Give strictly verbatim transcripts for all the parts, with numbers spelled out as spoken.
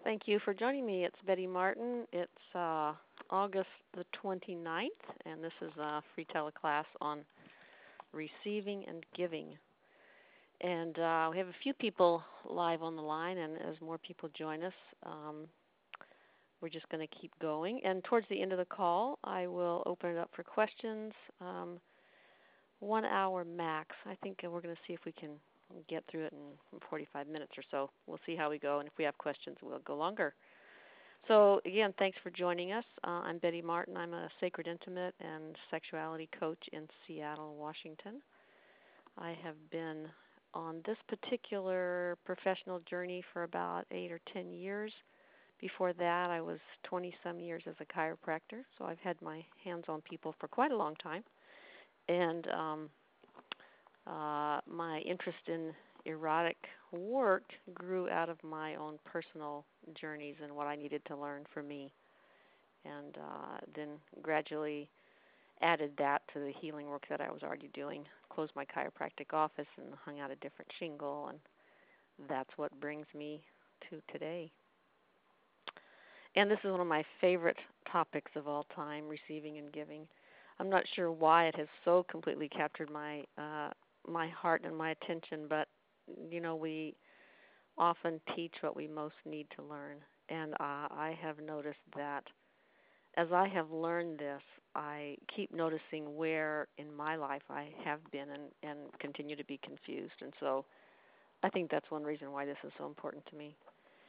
Thank you for joining me. It's Betty Martin. It's uh, August the twenty-ninth, and this is a free teleclass on receiving and giving. And uh, we have a few people live on the line, and as more people join us, um, we're just going to keep going. And towards the end of the call, I will open it up for questions. Um, one hour max. I think we're going to see if we can get through it in forty-five minutes or so. We'll see how we go, and if we have questions, we'll go longer. So again, thanks for joining us. Uh, I'm Betty Martin. I'm a sacred intimate and sexuality coach in Seattle, Washington. I have been on this particular professional journey for about eight or ten years. Before that, I was twenty-some years as a chiropractor, so I've had my hands on people for quite a long time. And um, uh, my interest in erotic work grew out of my own personal journeys and what I needed to learn for me, and uh, then gradually added that to the healing work that I was already doing, closed my chiropractic office and hung out a different shingle, and that's what brings me to today. And this is one of my favorite topics of all time, receiving and giving. I'm not sure why it has so completely captured my uh, my heart and my attention, but you know, we often teach what we most need to learn, and uh, I have noticed that as I have learned this, I keep noticing where in my life I have been and, and continue to be confused, and so I think that's one reason why this is so important to me.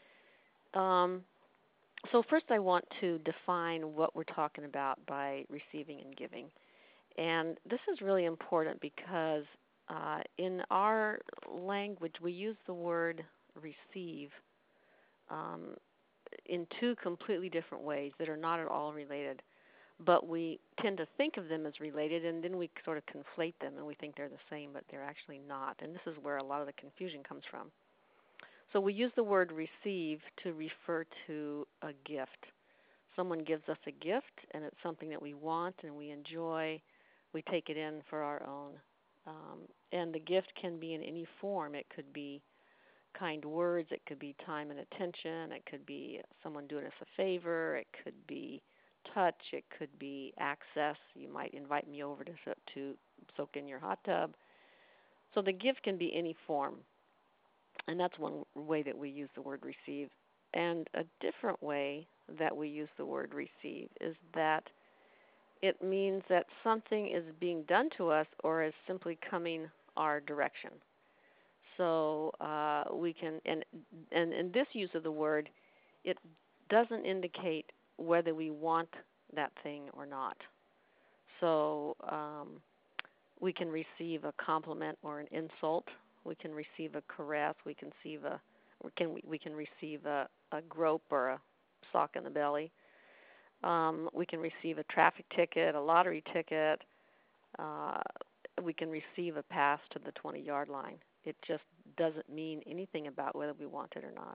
Um, so first I want to define what we're talking about by receiving and giving, and this is really important because Uh, in our language, we use the word receive um, in two completely different ways that are not at all related, but we tend to think of them as related, and then we sort of conflate them, and we think they're the same, but they're actually not, and this is where a lot of the confusion comes from. So we use the word receive to refer to a gift. Someone gives us a gift, and it's something that we want and we enjoy. We take it in for our own. Um, and the gift can be in any form. It could be kind words, it could be time and attention, it could be someone doing us a favor, it could be touch, it could be access. You might invite me over to, to soak in your hot tub. So the gift can be any form, and that's one way that we use the word receive. And a different way that we use the word receive is that it means that something is being done to us or is simply coming our direction. So uh, we can, and, and in this use of the word, it doesn't indicate whether we want that thing or not. So um, we can receive a compliment or an insult. We can receive a caress. We can receive a, we can we can receive a, a grope or a sock in the belly. Um, we can receive a traffic ticket, a lottery ticket. Uh, we can receive a pass to the twenty-yard line. It just doesn't mean anything about whether we want it or not.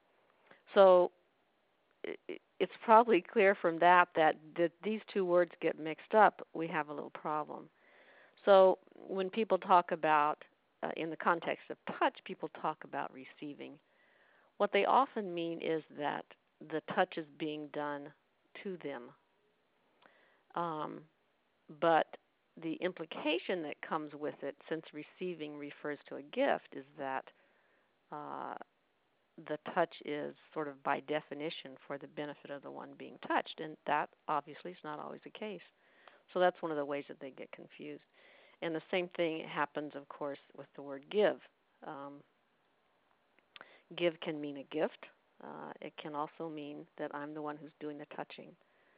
So it, it's probably clear from that that that these two words get mixed up, we have a little problem. So when people talk about, uh, in the context of touch, people talk about receiving. What they often mean is that the touch is being done to them. Um, but the implication that comes with it, since receiving refers to a gift, is that uh, the touch is sort of by definition for the benefit of the one being touched, and that obviously is not always the case. So that's one of the ways that they get confused. And the same thing happens, of course, with the word give. Um, give can mean a gift. Uh, it can also mean that I'm the one who's doing the touching.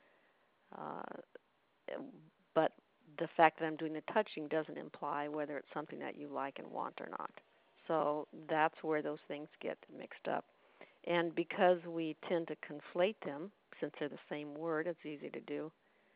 Uh, but the fact that I'm doing the touching doesn't imply whether it's something that you like and want or not. So that's where those things get mixed up. And because we tend to conflate them, since they're the same word, it's easy to do,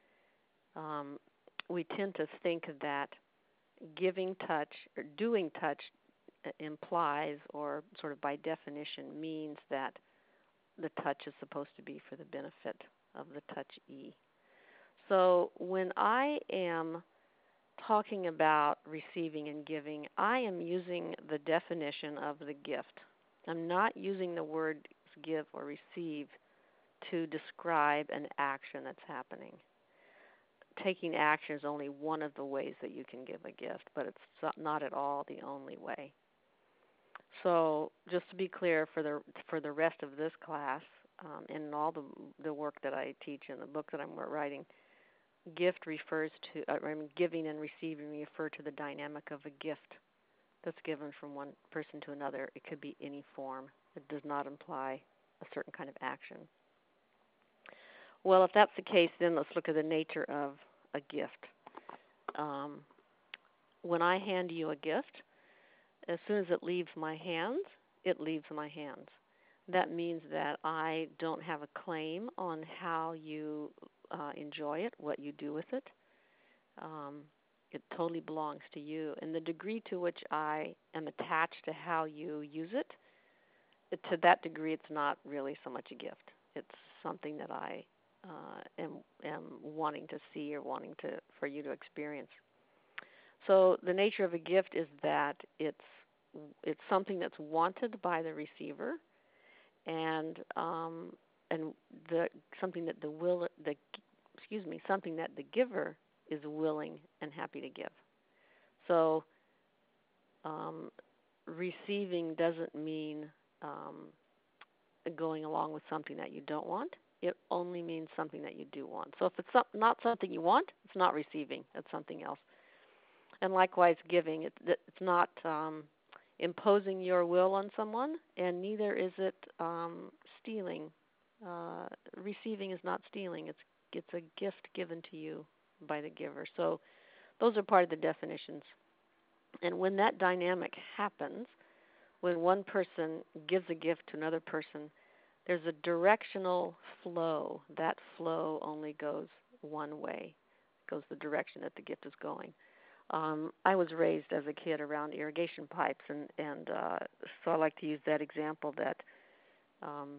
um, we tend to think that giving touch or doing touch implies, or sort of by definition means, that the touch is supposed to be for the benefit of the touchee. So when I am talking about receiving and giving, I am using the definition of the gift. I'm not using the word give or receive to describe an action that's happening. Taking action is only one of the ways that you can give a gift, but it's not at all the only way. So just to be clear, for the for the rest of this class, um, and all the the work that I teach and the book that I'm writing, gift refers to, uh, I mean, giving and receiving refer to the dynamic of a gift that's given from one person to another. It could be any form. It does not imply a certain kind of action. Well, if that's the case, then let's look at the nature of a gift. Um, when I hand you a gift, as soon as it leaves my hands, it leaves my hands. That means that I don't have a claim on how you uh, enjoy it, what you do with it. Um, it totally belongs to you. And the degree to which I am attached to how you use it, to that degree, it's not really so much a gift. It's something that I uh, am, am wanting to see or wanting to for you to experience. So the nature of a gift is that it's it's something that's wanted by the receiver, and um, and the something that the will the excuse me something that the giver is willing and happy to give. So um, receiving doesn't mean um, going along with something that you don't want. It only means something that you do want. So if it's not something you want, it's not receiving. It's something else. And likewise, giving. It, it's not um, imposing your will on someone, and neither is it um, stealing. Uh, receiving is not stealing. It's it's a gift given to you by the giver. So those are part of the definitions. And when that dynamic happens, when one person gives a gift to another person, there's a directional flow. That flow only goes one way. It goes the direction that the gift is going. Um, I was raised as a kid around irrigation pipes, and, and uh, so I like to use that example that um,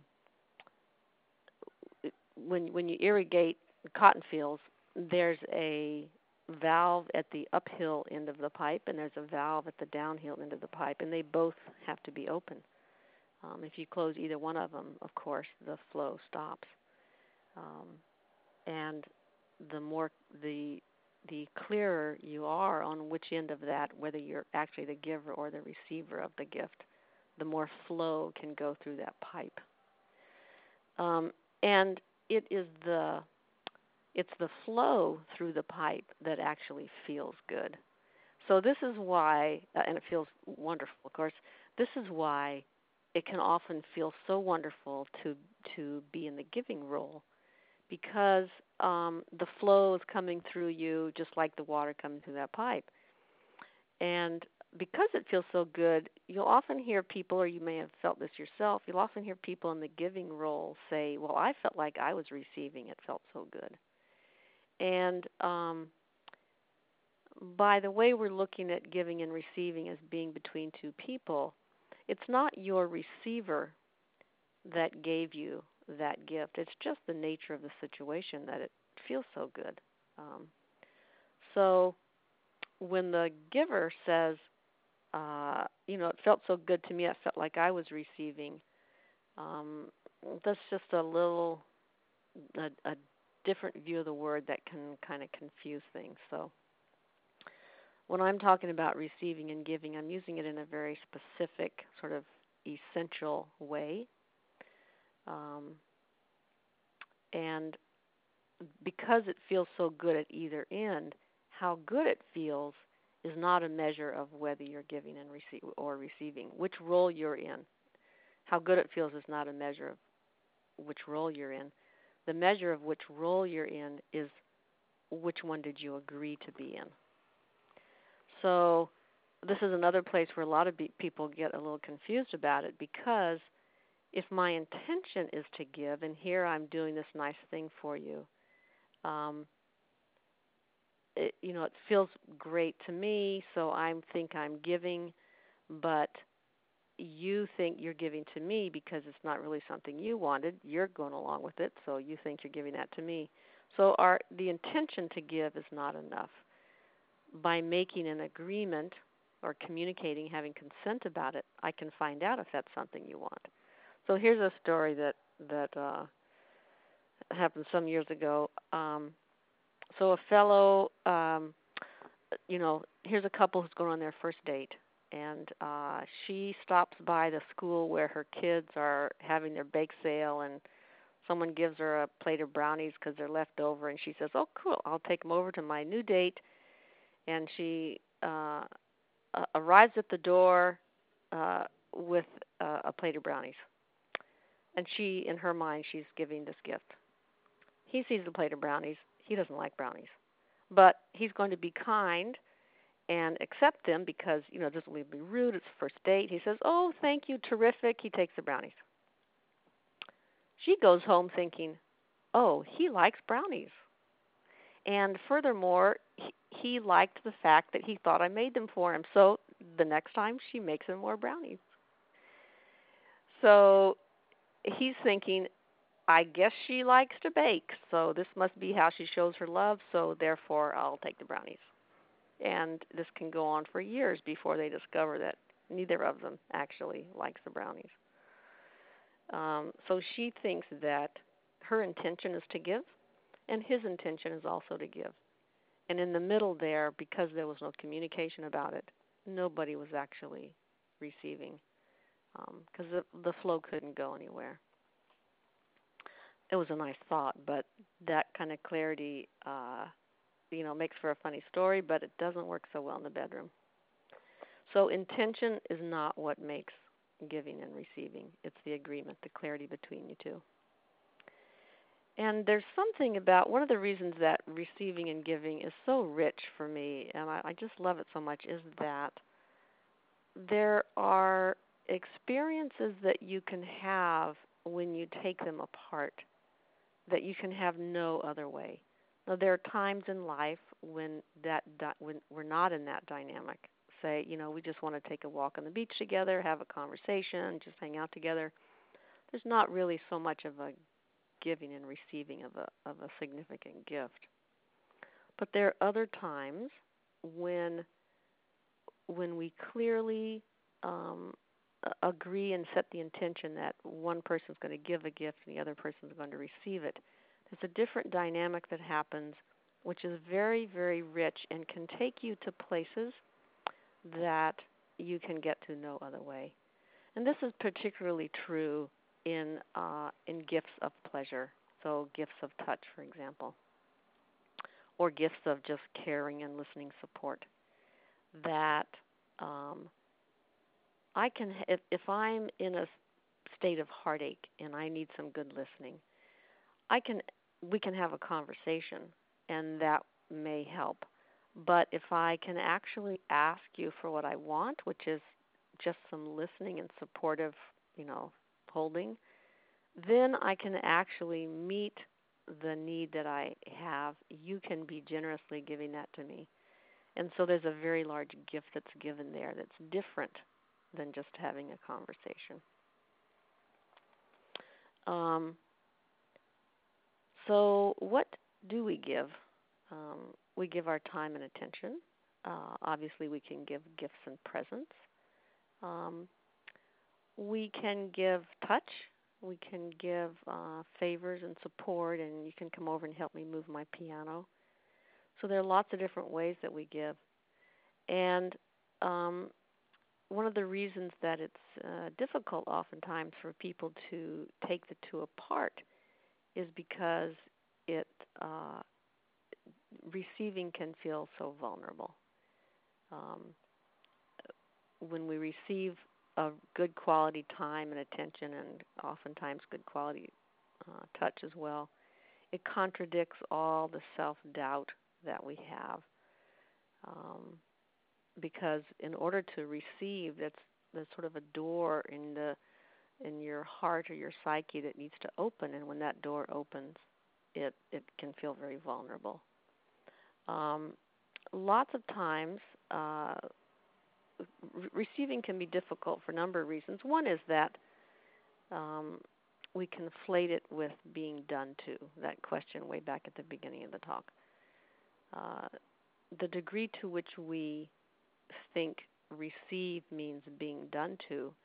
when when you irrigate cotton fields, there's a valve at the uphill end of the pipe, and there's a valve at the downhill end of the pipe, and they both have to be open. Um, if you close either one of them, of course, the flow stops. Um, and the more the the clearer you are on which end of that, whether you're actually the giver or the receiver of the gift, the more flow can go through that pipe. Um, and it is the it's the flow through the pipe that actually feels good. So this is why, uh, and it feels wonderful, of course. This is why it can often feel so wonderful to to be in the giving role, because um, the flow is coming through you just like the water coming through that pipe. And because it feels so good, you'll often hear people, or you may have felt this yourself, you'll often hear people in the giving role say, well, I felt like I was receiving. It felt so good. And um, by the way we're looking at giving and receiving as being between two people, it's not your receiver that gave you that gift. It's just the nature of the situation that it feels so good. Um, so when the giver says, uh, you know, it felt so good to me, I felt like I was receiving, um, that's just a little, a, a different view of the word that can kind of confuse things. So when I'm talking about receiving and giving, I'm using it in a very specific, sort of essential way. Um, and because it feels so good at either end, how good it feels is not a measure of whether you're giving and receive or receiving. Which role you're in, how good it feels is not a measure of which role you're in. The measure of which role you're in is which one did you agree to be in. So this is another place where a lot of be- people get a little confused about it, because if my intention is to give, and here I'm doing this nice thing for you, um, it, you know, it feels great to me, so I think I'm giving, but you think you're giving to me because it's not really something you wanted. You're going along with it, so you think you're giving that to me. So our the intention to give is not enough. By making an agreement or communicating, having consent about it, I can find out if that's something you want. So here's a story that that uh, happened some years ago. Um, so a fellow, um, you know, here's a couple who's going on their first date, and uh, she stops by the school where her kids are having their bake sale, and someone gives her a plate of brownies because they're left over, and she says, "Oh, cool! I'll take them over to my new date." And she uh, uh, arrives at the door uh, with uh, a plate of brownies, and she, in her mind, she's giving this gift. He sees the plate of brownies. He doesn't like brownies, but he's going to be kind and accept them because, you know, this will be rude. It's first date. He says, "Oh, thank you, terrific." He takes the brownies. She goes home thinking, "Oh, he likes brownies." And furthermore, he, he liked the fact that he thought I made them for him. So the next time she makes him more brownies. So he's thinking, I guess she likes to bake, so this must be how she shows her love, so therefore I'll take the brownies. And this can go on for years before they discover that neither of them actually likes the brownies. Um, so she thinks that her intention is to give, and his intention is also to give. And in the middle there, because there was no communication about it, nobody was actually receiving, because um, the, the flow couldn't go anywhere. It was a nice thought, but that kind of clarity, uh, you know, makes for a funny story, but it doesn't work so well in the bedroom. So intention is not what makes giving and receiving. It's the agreement, the clarity between you two. And there's something about one of the reasons that receiving and giving is so rich for me, and I, I just love it so much, is that there are experiences that you can have when you take them apart that you can have no other way. Now, there are times in life when that when we're not in that dynamic. Say, you know, we just want to take a walk on the beach together, have a conversation, just hang out together. There's not really so much of a giving and receiving of a of a significant gift. But there are other times when when we clearly um, agree and set the intention that one person is going to give a gift and the other person is going to receive it. There's a different dynamic that happens, which is very, very rich and can take you to places that you can get to no other way. And this is particularly true in uh, in gifts of pleasure, so gifts of touch, for example, or gifts of just caring and listening support. That um, I can, if, if I'm in a state of heartache and I need some good listening, I can, we can have a conversation, and that may help. But if I can actually ask you for what I want, which is just some listening and supportive, you know, holding, then I can actually meet the need that I have. You can be generously giving that to me. And so there's a very large gift that's given there that's different than just having a conversation. Um, so what do we give? Um, we give our time and attention. Uh, obviously, we can give gifts and presents. Um, we can give touch. We can give uh, favors and support, and you can come over and help me move my piano. So there are lots of different ways that we give. And um, one of the reasons that it's uh, difficult oftentimes for people to take the two apart is because it uh, receiving can feel so vulnerable. Um, when we receive a good quality time and attention, and oftentimes good quality uh, touch as well, it contradicts all the self-doubt that we have. Um, because in order to receive, that's there's sort of a door in the in your heart or your psyche that needs to open, and when that door opens, it it can feel very vulnerable. Um, lots of times, uh, re- receiving can be difficult for a number of reasons. One is that um, we conflate it with being done to. That question way back at the beginning of the talk. Uh, the degree to which we think receive means being done to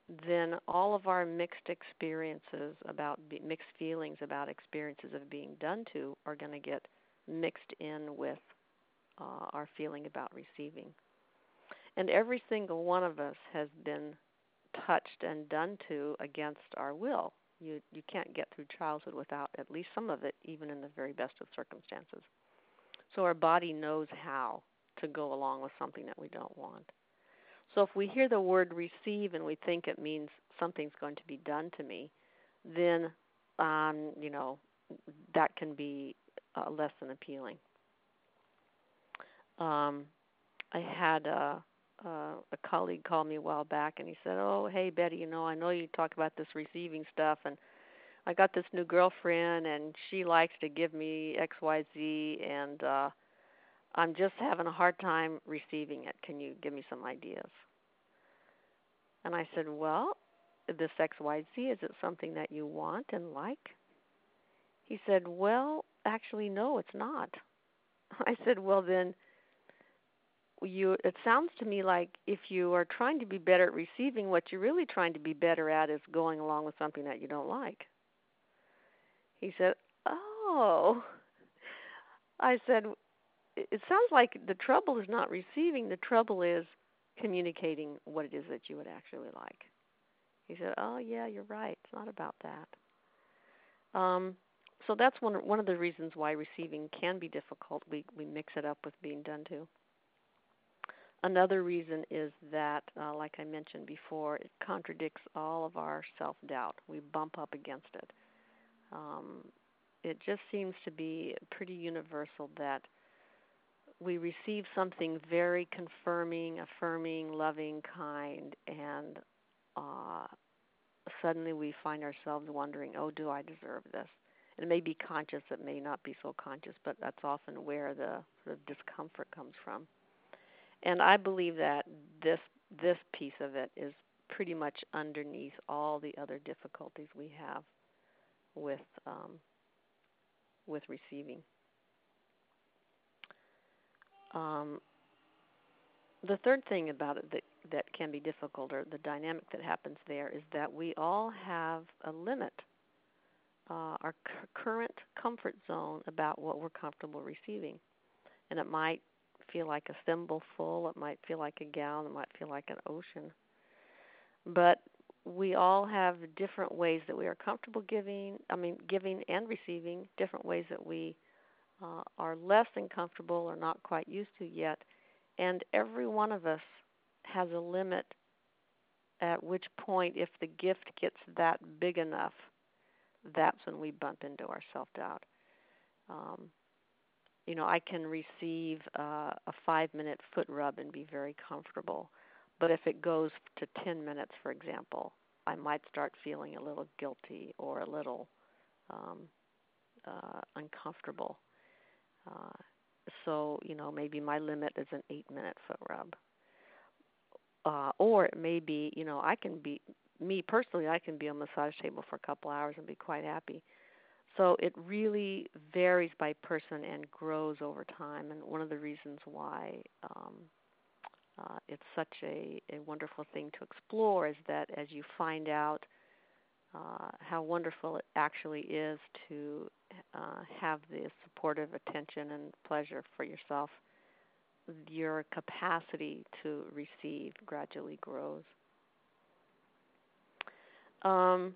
then all of our mixed experiences about mixed feelings about experiences of being done to are going to get mixed in with uh, our feeling about receiving. And every single one of us has been touched and done to against our will. You you can't get through childhood without at least some of it, even in the very best of circumstances. So our body knows how to go along with something that we don't want. So if we hear the word receive and we think it means something's going to be done to me, then um, you know that can be uh, less than appealing. Um, I had a, a, a colleague call me a while back, and he said, "Oh, hey Betty, you know, I know you talk about this receiving stuff, and I got this new girlfriend, and she likes to give me X, Y, Z, and uh, I'm just having a hard time receiving it. Can you give me some ideas?" And I said, "Well, this X, Y, Z, is it something that you want and like?" He said, "Well, actually, no, it's not." I said, "Well, then, you. It sounds to me like if you are trying to be better at receiving, what you're really trying to be better at is going along with something that you don't like." He said, "Oh." I said, "It sounds like the trouble is not receiving. The trouble is communicating what it is that you would actually like." He said, "Oh, yeah, you're right. It's not about that." Um, so that's one one of the reasons why receiving can be difficult. We we mix it up with being done to. Another reason is that, uh, like I mentioned before, it contradicts all of our self-doubt. We bump up against it. Um, it just seems to be pretty universal that we receive something very confirming, affirming, loving, kind, and uh, suddenly we find ourselves wondering, oh, do I deserve this? It may be conscious, it may not be so conscious, but that's often where the sort of discomfort comes from. And I believe that this this piece of it is pretty much underneath all the other difficulties we have with um, with receiving. Um, the third thing about it that, that can be difficult, or the dynamic that happens there, is that we all have a limit, uh, our c- current comfort zone about what we're comfortable receiving. And it might feel like a thimble full, it might feel like a gallon, it might feel like an ocean. But we all have different ways that we are comfortable giving, I mean, giving and receiving, different ways that we uh, are less than comfortable or not quite used to yet. And every one of us has a limit at which point, if the gift gets that big enough, that's when we bump into our self-doubt. Um, you know, I can receive uh, a five-minute foot rub and be very comfortable. But if it goes to ten minutes, for example, I might start feeling a little guilty or a little um, uh, uncomfortable. Uh, so, you know, maybe my limit is an eight-minute foot rub. Uh, or it may be, you know, I can be, me personally, I can be on a massage table for a couple hours and be quite happy. So it really varies by person and grows over time. And one of the reasons why um, uh, it's such a, a wonderful thing to explore is that as you find out uh, how wonderful it actually is to uh, have the supportive attention and pleasure for yourself, your capacity to receive gradually grows. Um,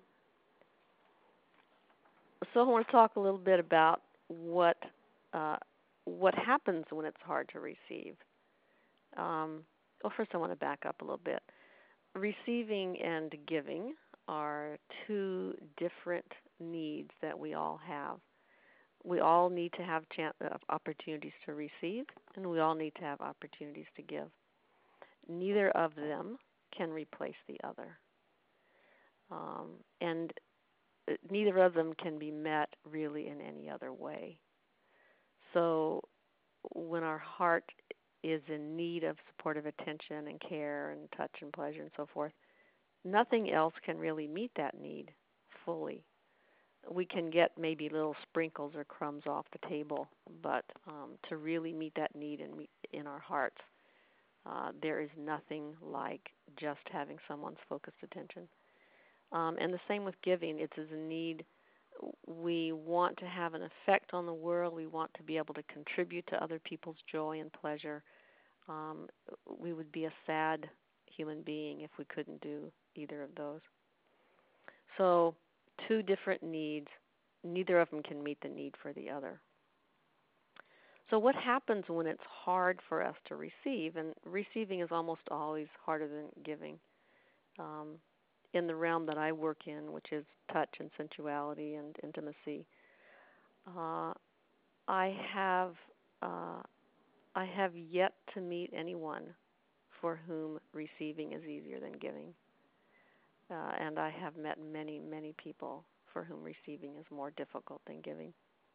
so I want to talk a little bit about what uh, what happens when it's hard to receive. Um, well, first I want to back up a little bit. Receiving and giving are two different needs that we all have. We all need to have chance, uh, opportunities to receive, and we all need to have opportunities to give. Neither of them can replace the other. Um, and neither of them can be met really in any other way. So when our heart is in need of supportive attention and care and touch and pleasure and so forth, nothing else can really meet that need fully. We can get maybe little sprinkles or crumbs off the table, but um, to really meet that need in, in our hearts, Uh, there is nothing like just having someone's focused attention. Um, and the same with giving. It's as a need. We want to have an effect on the world. We want to be able to contribute to other people's joy and pleasure. Um, we would be a sad human being if we couldn't do either of those. So, two different needs. Neither of them can meet the need for the other. So what happens when it's hard for us to receive? And receiving is almost always harder than giving. Um, in the realm that I work in, which is touch and sensuality and intimacy, uh, I have uh, I have yet to meet anyone for whom receiving is easier than giving. Uh, and I have met many, many people for whom receiving is more difficult than giving.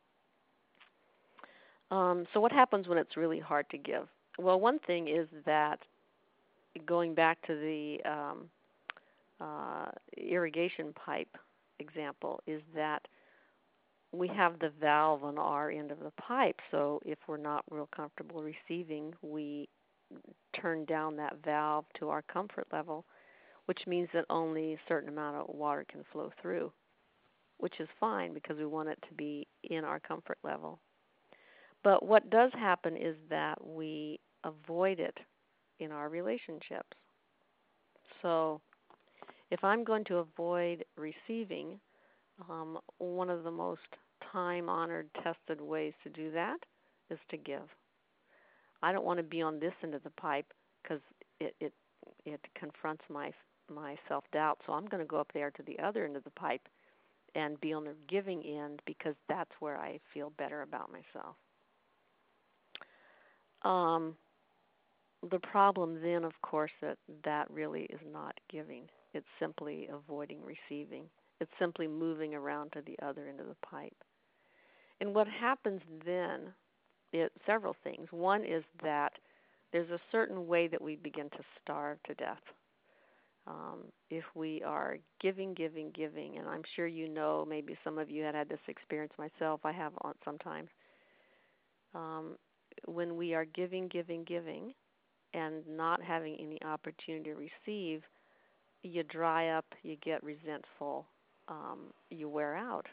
Um, so what happens when it's really hard to give? Well, one thing is that going back to the um, uh, irrigation pipe example is that we have the valve on our end of the pipe. So if we're not real comfortable receiving, we turn down that valve to our comfort level, which means that only a certain amount of water can flow through, which is fine because we want it to be in our comfort level. But what does happen is that we avoid it in our relationships. So if I'm going to avoid receiving, um, one of the most time-honored, tested ways to do that is to give. I don't want to be on this end of the pipe because it, it it confronts my my self-doubt. So I'm going to go up there to the other end of the pipe and be on the giving end because that's where I feel better about myself. Um, the problem then, of course, that that really is not giving. It's simply avoiding receiving. It's simply moving around to the other end of the pipe. And what happens then, it, several things. One is that there's a certain way that we begin to starve to death. Um, if we are giving, giving, giving, and I'm sure you know, maybe some of you had had this experience myself, I have sometimes, um, when we are giving, giving, giving, and not having any opportunity to receive, you dry up, you get resentful, um, you wear out.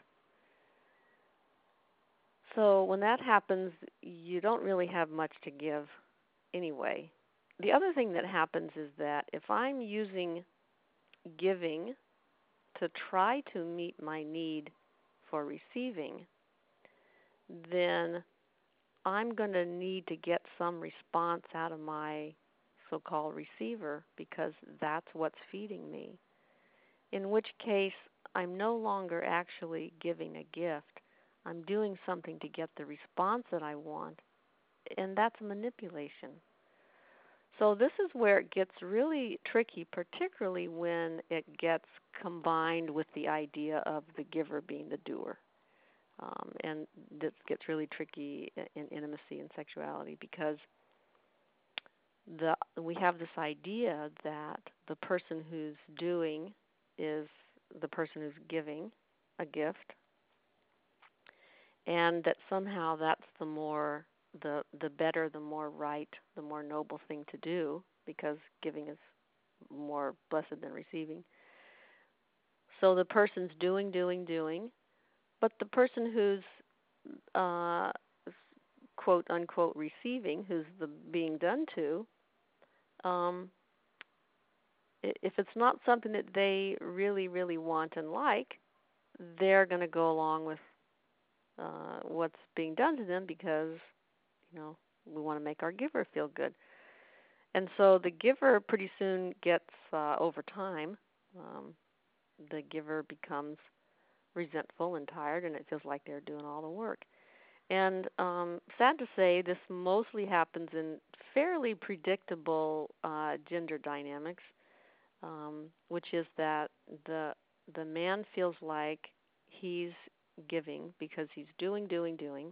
So when that happens, you don't really have much to give anyway. The other thing that happens is that if I'm using giving to try to meet my need for receiving, then I'm going to need to get some response out of my so-called receiver because that's what's feeding me. In which case, I'm no longer actually giving a gift. I'm doing something to get the response that I want, and that's manipulation. So this is where it gets really tricky, particularly when it gets combined with the idea of the giver being the doer. Um, and this gets really tricky in intimacy and sexuality because the we have this idea that the person who's doing is the person who's giving a gift, and that somehow that's the more the the better, the more right, the more noble thing to do because giving is more blessed than receiving. So the person's doing, doing, doing, but the person who's uh, quote unquote receiving, who's the being done to, um, if it's not something that they really, really want and like, they're going to go along with uh, what's being done to them because, you know, we want to make our giver feel good. And so the giver pretty soon gets, uh, over time, um, the giver becomes resentful and tired, and it feels like they're doing all the work. And um, sad to say, this mostly happens in fairly predictable uh, gender dynamics, um, which is that the the man feels like he's giving because he's doing, doing, doing,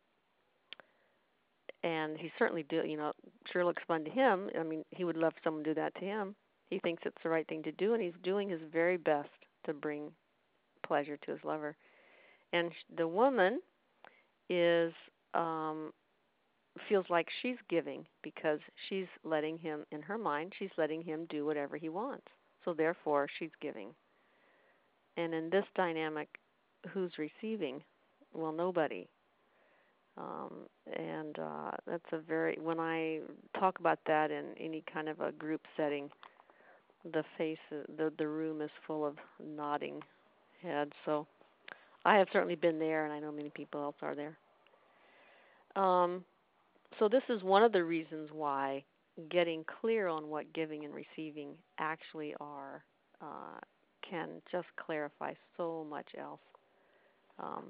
and he certainly do. You know, sure looks fun to him. I mean, he would love someone to do that to him. He thinks it's the right thing to do, and he's doing his very best to bring pleasure to his lover. And the woman is um, feels like she's giving because she's letting him, in her mind, she's letting him do whatever he wants. So therefore, she's giving. And in this dynamic, who's receiving? Well, nobody. Um, and uh, that's a very, when I talk about that in any kind of a group setting, the face, the the room is full of nodding heads. So I have certainly been there, and I know many people else are there. Um, so this is one of the reasons why getting clear on what giving and receiving actually are uh, can just clarify so much else. Um,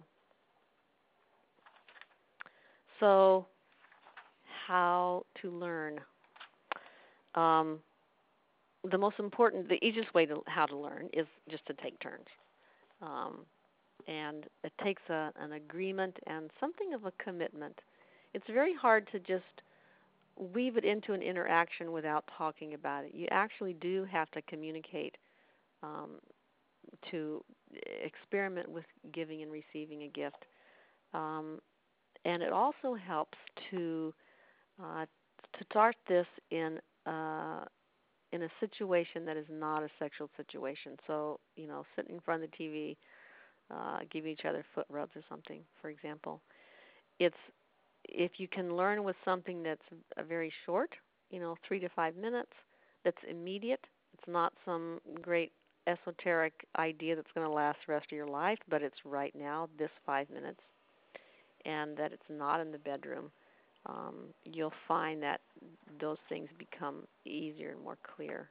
so how to learn? Um, the most important, the easiest way to how to learn is just to take turns. Um, and it takes a, an agreement and something of a commitment. It's very hard to just weave it into an interaction without talking about it. You actually do have to communicate um, to experiment with giving and receiving a gift. Um, and it also helps to uh, to start this in uh, in a situation that is not a sexual situation. So, you know, sitting in front of the T V, uh, giving each other foot rubs or something, for example. It's if you can learn with something that's a very short, you know, three to five minutes, that's immediate. It's not some great esoteric idea that's going to last the rest of your life, but it's right now, this five minutes, and that it's not in the bedroom. Um, you'll find that those things become easier and more clear.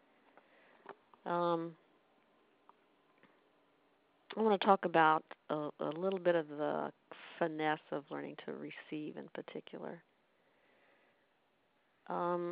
Um, I want to talk about a, a little bit of the finesse of learning to receive in particular. Um,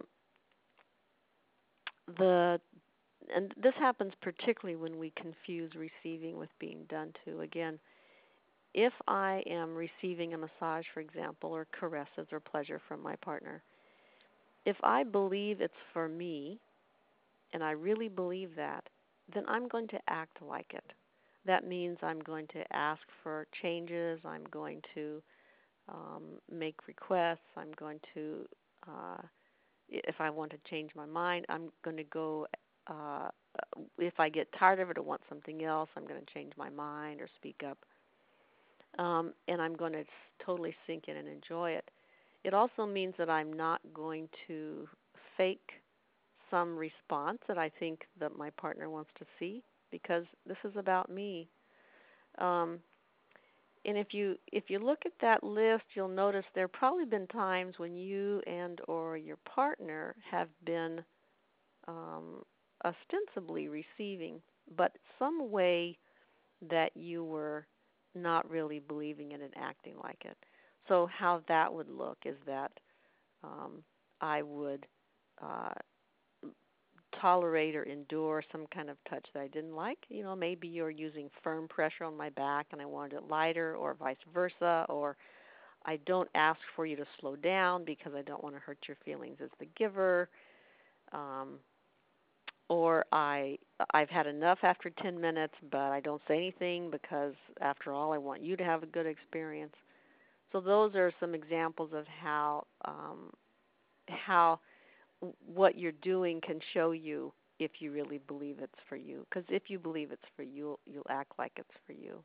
the and this happens particularly when we confuse receiving with being done to. Again, if I am receiving a massage, for example, or caresses or pleasure from my partner, if I believe it's for me, and I really believe that, then I'm going to act like it. That means I'm going to ask for changes. I'm going to um, make requests. I'm going to, uh, if I want to change my mind, I'm going to go, uh, if I get tired of it or want something else, I'm going to change my mind or speak up. Um, and I'm going to totally sink in and enjoy it. It also means that I'm not going to fake some response that I think that my partner wants to see, because this is about me. Um, and if you if you look at that list, you'll notice there have probably been times when you and or your partner have been um, ostensibly receiving, but some way that you were not really believing it and acting like it. So how that would look is that um, I would uh, tolerate or endure some kind of touch that I didn't like. You know, maybe you're using firm pressure on my back and I wanted it lighter, or vice versa, or I don't ask for you to slow down because I don't want to hurt your feelings as the giver. Um, or I I've had enough after ten minutes, but I don't say anything because after all I want you to have a good experience. So those are some examples of how um, how what you're doing can show you if you really believe it's for you. Because if you believe it's for you, you'll act like it's for you.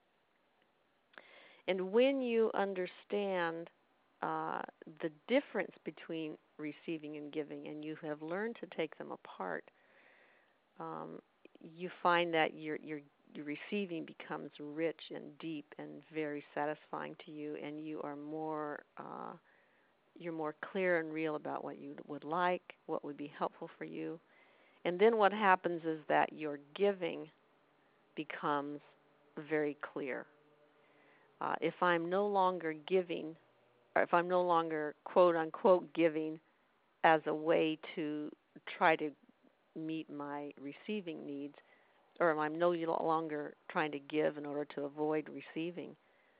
And when you understand uh, the difference between receiving and giving, and you have learned to take them apart, um, you find that your, your your receiving becomes rich and deep and very satisfying to you, and you are more uh, you're more clear and real about what you would like, what would be helpful for you. And then what happens is that your giving becomes very clear. Uh, if I'm no longer giving, or if I'm no longer quote unquote giving as a way to try to meet my receiving needs, or if I'm no longer trying to give in order to avoid receiving,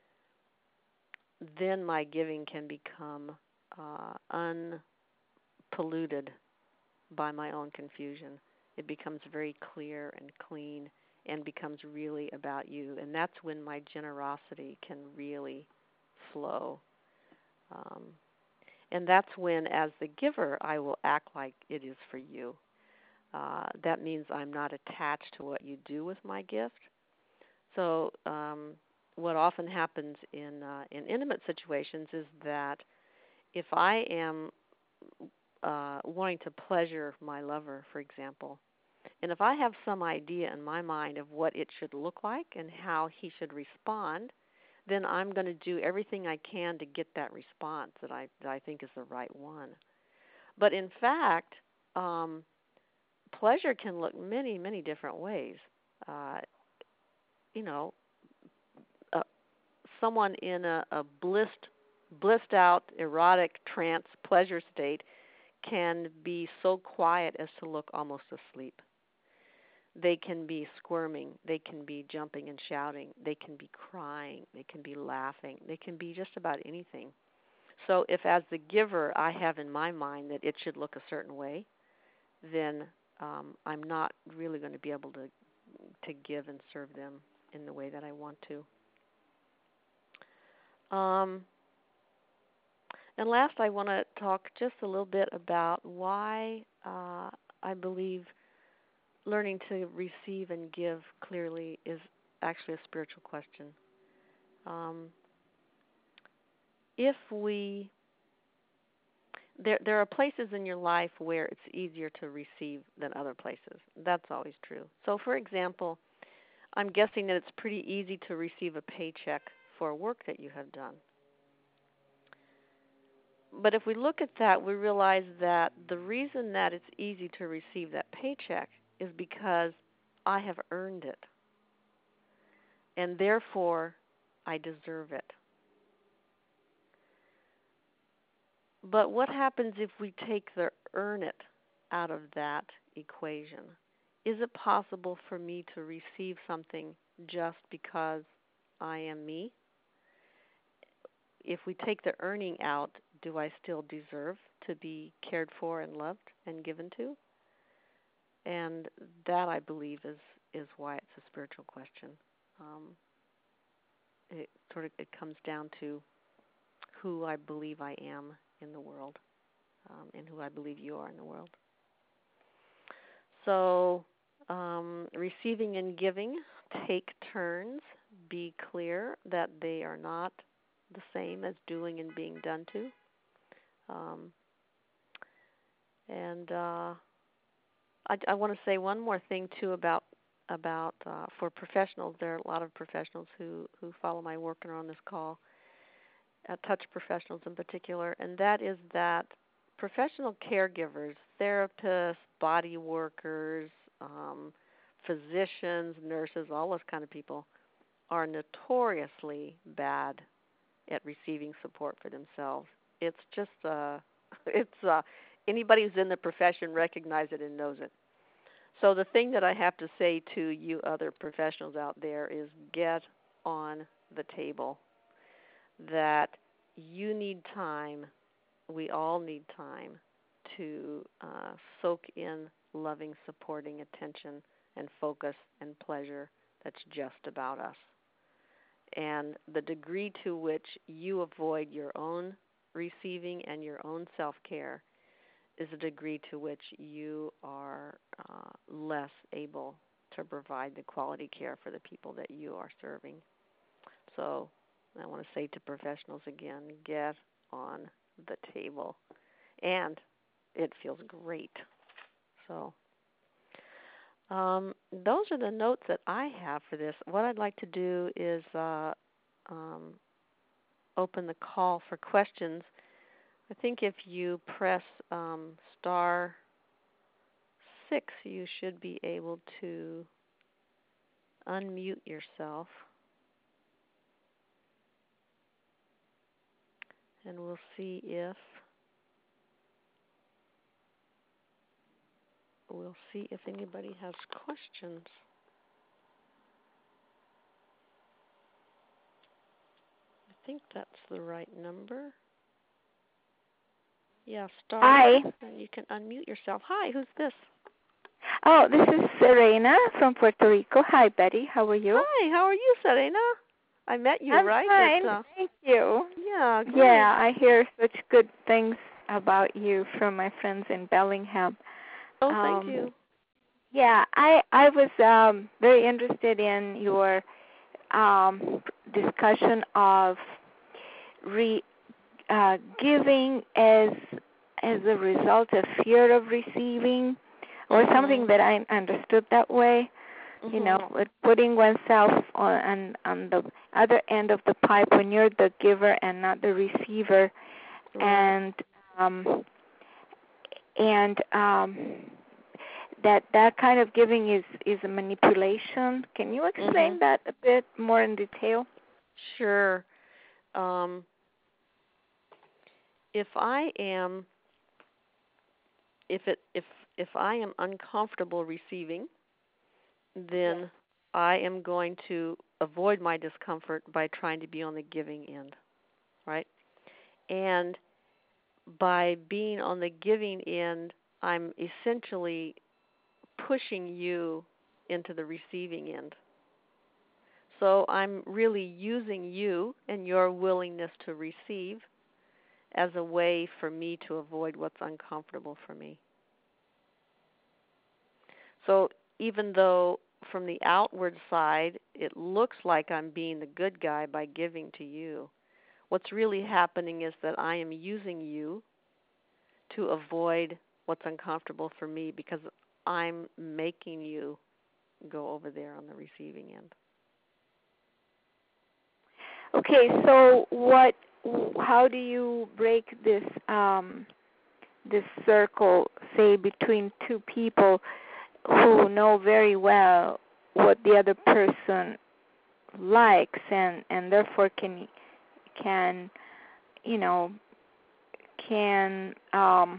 then my giving can become uh, unpolluted by my own confusion. It becomes very clear and clean and becomes really about you. And that's when my generosity can really flow. Um, And that's when, as the giver, I will act like it is for you. Uh, that means I'm not attached to what you do with my gift. So um, what often happens in uh, in intimate situations is that if I am uh, wanting to pleasure my lover, for example, and if I have some idea in my mind of what it should look like and how he should respond, then I'm going to do everything I can to get that response that I that I think is the right one. But in fact, um, pleasure can look many, many different ways. Uh, you know, uh, someone in a, a blissed, blissed out, erotic trance pleasure state can be so quiet as to look almost asleep. They can be squirming. They can be jumping and shouting. They can be crying. They can be laughing. They can be just about anything. So if as the giver I have in my mind that it should look a certain way, then um, I'm not really going to be able to to give and serve them in the way that I want to. Um, and last, I want to talk just a little bit about why uh, I believe learning to receive and give clearly is actually a spiritual question. Um, if we, there there are places in your life where it's easier to receive than other places. That's always true. So, for example, I'm guessing that it's pretty easy to receive a paycheck for work that you have done. But if we look at that, we realize that the reason that it's easy to receive that paycheck is because I have earned it. And therefore, I deserve it. But what happens if we take the earn it out of that equation? Is it possible for me to receive something just because I am me? If we take the earning out, do I still deserve to be cared for and loved and given to? And that, I believe, is, is why it's a spiritual question. Um, it sort of it comes down to who I believe I am in the world, um, and who I believe you are in the world. So, um, receiving and giving take turns. Be clear that they are not the same as doing and being done to. Um, and uh, I, I want to say one more thing too about about uh, for professionals. There are a lot of professionals who, who follow my work and are on this call, uh, touch professionals in particular, and that is that professional caregivers, therapists, body workers, um, physicians, nurses, all those kind of people are notoriously bad at receiving support for themselves. It's just, uh, it's uh, anybody who's in the profession recognizes it and knows it. So the thing that I have to say to you other professionals out there is get on the table. That you need time, we all need time to uh, soak in loving, supporting attention and focus and pleasure that's just about us. And the degree to which you avoid your own receiving and your own self-care is a degree to which you are uh, less able to provide the quality care for the people that you are serving. So I want to say to professionals again, get on the table. And it feels great. So um, those are the notes that I have for this. What I'd like to do is uh, um, open the call for questions. I think if you press um, star six, you should be able to unmute yourself. And we'll see if we'll see if anybody has questions. I think that's the right number. Yeah, star. Hi. And you can unmute yourself. Hi, who's this? Oh, this is Serena from Puerto Rico. Hi, Betty. How are you? Hi, how are you, Serena? I met you, I'm right? fine, At, uh, thank you. yeah, good. Yeah, I hear such good things about you from my friends in Bellingham. Oh, thank Um, you. yeah, I I was um, very interested in your um, discussion of re, uh, giving as as a result of fear of receiving, or something Mhm. that I understood that way. You know, Mhm. with putting oneself on, on on the other end of the pipe when you're the giver and not the receiver, Right. and um, and um, that that kind of giving is is a manipulation. Can you explain Mhm. that a bit more in detail? Sure. Um, if I am, if it, if if I am uncomfortable receiving, Yes. then I am going to avoid my discomfort by trying to be on the giving end, right? And by being on the giving end, I'm essentially pushing you into the receiving end. So I'm really using you and your willingness to receive as a way for me to avoid what's uncomfortable for me. So even though from the outward side it looks like I'm being the good guy by giving to you, what's really happening is that I am using you to avoid what's uncomfortable for me because I'm making you go over there on the receiving end. Okay, so what? How do you break this um, this circle, say between two people who know very well what the other person likes, and and therefore can can you know can um,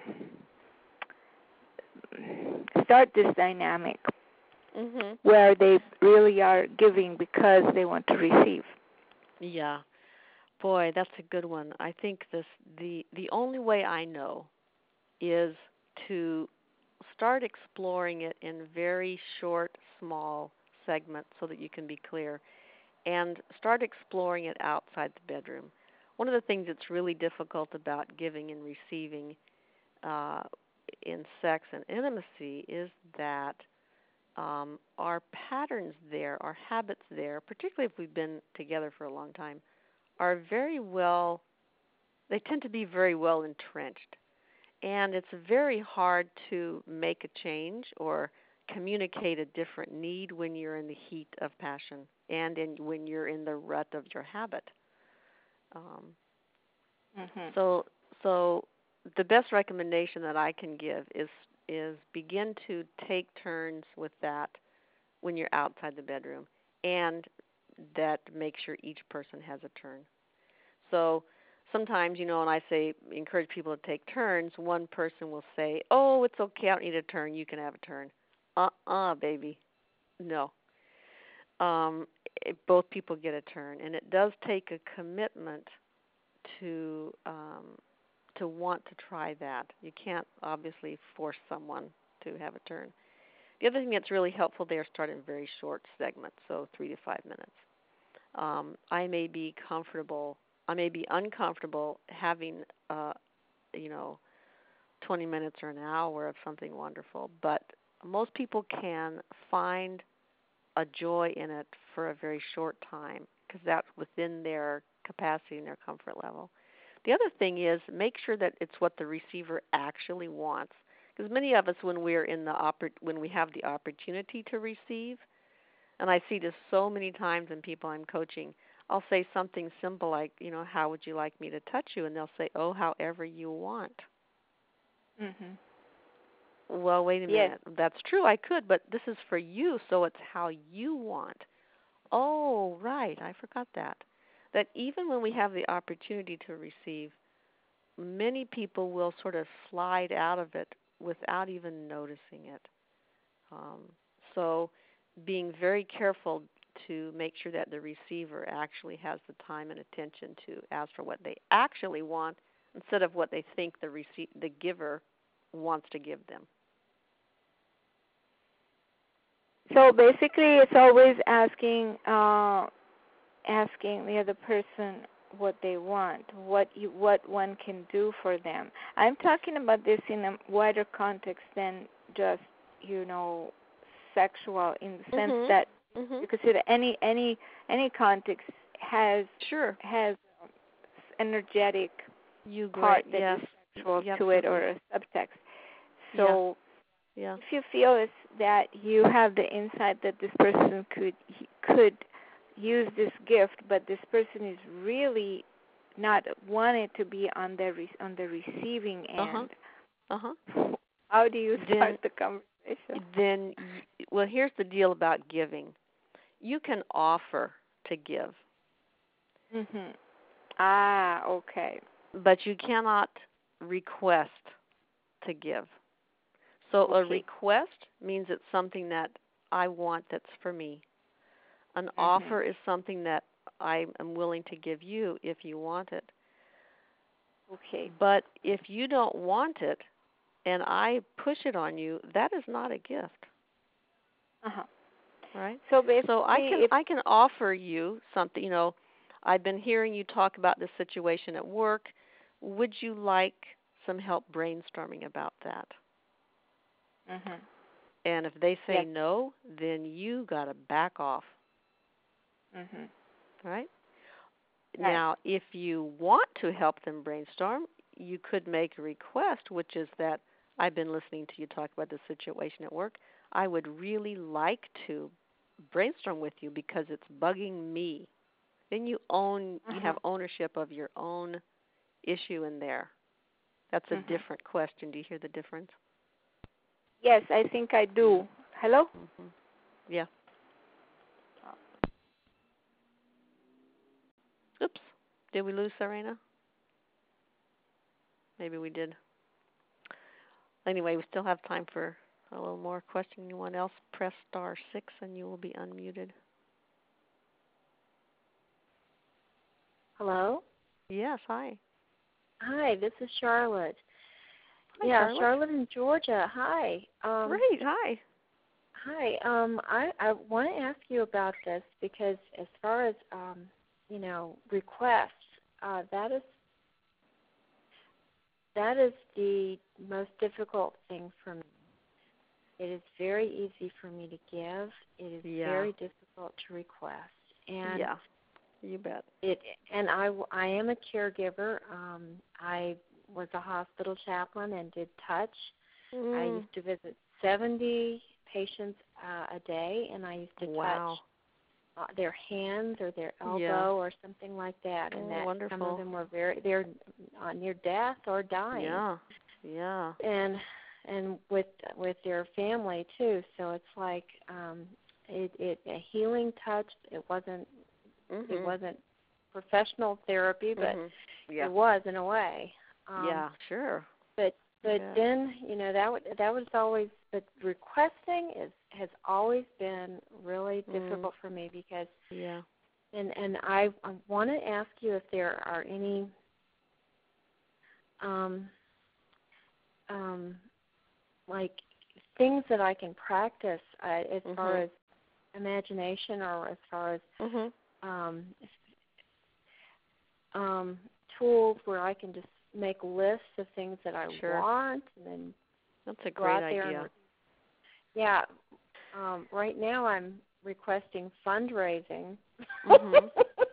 start this dynamic Mhm. where they really are giving because they want to receive? Yeah. Boy, that's a good one. I think this the the only way I know is to start exploring it in very short, small segments so that you can be clear, and start exploring it outside the bedroom. One of the things that's really difficult about giving and receiving uh, in sex and intimacy is that um, our patterns there, our habits there, particularly if we've been together for a long time, are very well, they tend to be very well entrenched. And it's very hard to make a change or communicate a different need when you're in the heat of passion and in, when you're in the rut of your habit. Um, Mhm. so, so the best recommendation that I can give is is begin to take turns with that when you're outside the bedroom, and that make sure each person has a turn. So sometimes, you know, when I say encourage people to take turns, one person will say, "Oh, it's okay. I don't need a turn. You can have a turn." Uh-uh, baby. No. Um, it, both people get a turn, and it does take a commitment to um, to want to try that. You can't obviously force someone to have a turn. The other thing that's really helpful there, start in very short segments, so three to five minutes. Um, I may be comfortable, I may be uncomfortable having, uh, you know, twenty minutes or an hour of something wonderful, but most people can find a joy in it for a very short time because that's within their capacity and their comfort level. The other thing is make sure that it's what the receiver actually wants, because many of us, when we're in the oppor- when we have the opportunity to receive, and I see this so many times in people I'm coaching, I'll say something simple like, you know, how would you like me to touch you? And they'll say, oh, however you want. Mhm. Well, wait a Yes. minute. That's true, I could, but this is for you, so it's how you want. Oh, right, I forgot that. That even when we have the opportunity to receive, many people will sort of slide out of it without even noticing it. Um, so being very careful to make sure that the receiver actually has the time and attention to ask for what they actually want instead of what they think the rece- the giver wants to give them. So basically, it's always asking uh, asking the other person what they want, what you, what one can do for them. I'm talking about this in a wider context than just, you know, sexual, in the sense Mhm. that Mhm. you consider any any any context has Sure. has energetic You part great. that Yes. is sexual Yeah, to it, absolutely. or a subtext. Yeah. So Yeah. if you feel is that you have the insight that this person could could use this gift, but this person is really not wanted to be on the re- on the receiving Uh-huh. end, Uh-huh. how do you Then start the conversation? then y- well, here's the deal about giving. You can offer to give, Mhm. Ah, okay. but you cannot request to give. So a Okay. request means it's something that I want that's for me. An Mhm. offer is something that I am willing to give you if you want it. Okay. But if you don't want it and I push it on you, that is not a gift, Uh-huh. right? So So I basically, can if I can offer you something, you know, I've been hearing you talk about this situation at work. Would you like some help brainstorming about that? mhm. And if they say Yes. no, then you got to back off, Mhm. right? Right. Now, if you want to help them brainstorm, you could make a request, which is that I've been listening to you talk about the situation at work. I would really like to brainstorm with you because it's bugging me. Then you own, you Uh-huh. have ownership of your own issue in there. That's a Mhm. different question. Do you hear the difference? Yes, I think I do. Hello? Mm-hmm. Yeah. Oops. Did we lose Serena? Maybe we did. Anyway, we still have time for a little more question. Anyone else? Press star six and you will be unmuted. Hello? Yes, hi. Hi, this is Charlotte. Hi, Yeah, Charlotte. Charlotte in Georgia. Hi. Um, Great, hi. hi. Um, I, I want to ask you about this because as far as, um, you know, requests, uh, that is that is the most difficult thing for me. It is very easy for me to give. It is Yeah. very difficult to request. And Yeah, you bet. it and I, I am a caregiver. Um, I was a hospital chaplain and did touch. Mm. I used to visit seventy patients uh, a day, and I used to Wow. touch uh, their hands or their elbow Yeah. or something like that. And Oh, that wonderful. some of them were very they're uh, near death or dying. Yeah. Yeah. And and with with their family too. So it's like um, it, it a healing touch. It wasn't Mhm. it wasn't professional therapy, but Mhm. Yeah. it was in a way. Um, Yeah, sure. But but Yeah. then you know that would, that was always but requesting is has always been really Mm. difficult for me because Yeah. and and I, I want to ask you if there are any um um like things that I can practice uh, as Mhm. far as imagination or as far as Mhm. um um tools where I can just make lists of things that I Sure. want and then That's a go great out there idea. and yeah. Um, right now, I'm requesting fundraising. Mhm.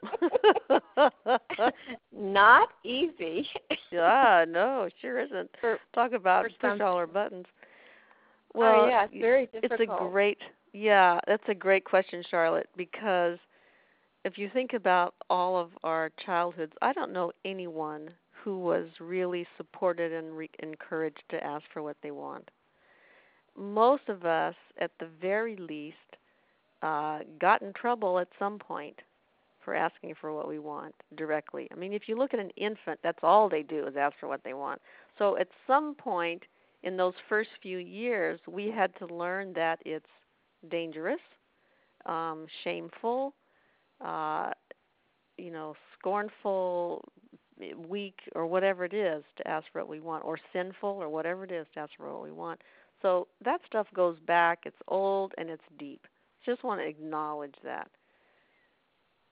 Not easy. Yeah, no, sure isn't. for, Talk about for push some. all our buttons. Oh Well, yeah, it's very it's a difficult. great, yeah, that's a great question, Charlotte, because if you think about all of our childhoods, I don't know anyone who was really supported and re- encouraged to ask for what they want. Most of us, at the very least, uh, got in trouble at some point for asking for what we want directly. I mean, if you look at an infant, that's all they do is ask for what they want. So at some point in those first few years, we had to learn that it's dangerous, um, shameful, uh, you know, scornful, weak, or whatever it is to ask for what we want, or sinful, or whatever it is to ask for what we want. So that stuff goes back. It's old and it's deep. Just want to acknowledge that.